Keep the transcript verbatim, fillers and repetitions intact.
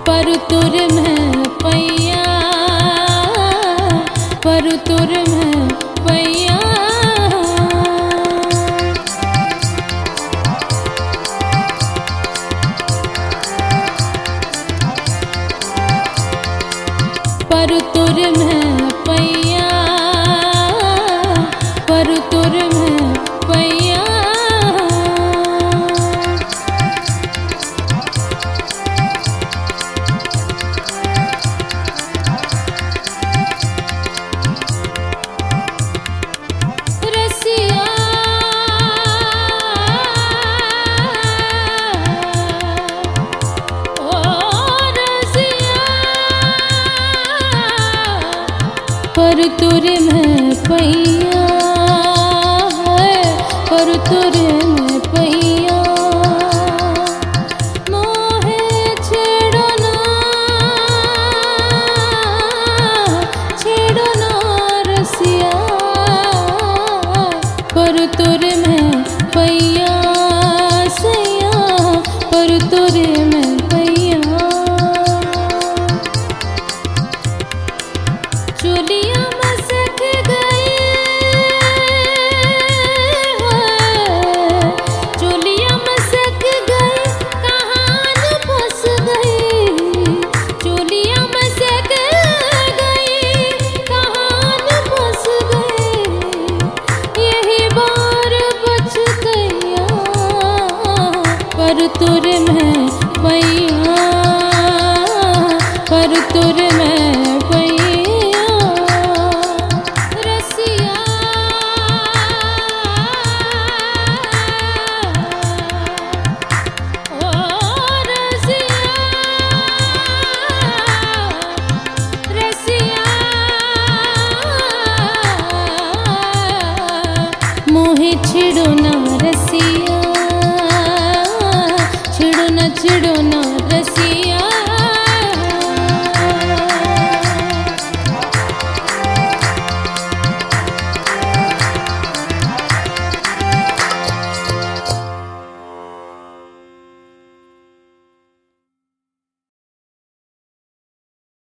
पर तुर में पैया पर तुर में पैया पर तुर में पैया पर तुर में पैया पर तुर में पैया है पर तुर में पैया मोहे छेड़ो ना छेड़ो ना रसिया पर तुर में पैया सैया पर तुर में पैया चोलिया मसक गई चोलिया मसक गई कहाँ न फंस गई चोलिया मसक गई कहाँ न फंस गई यही बार बच गया पर तुर में पैया पर तुर में पैया मोहे छिड़ो ना रसिया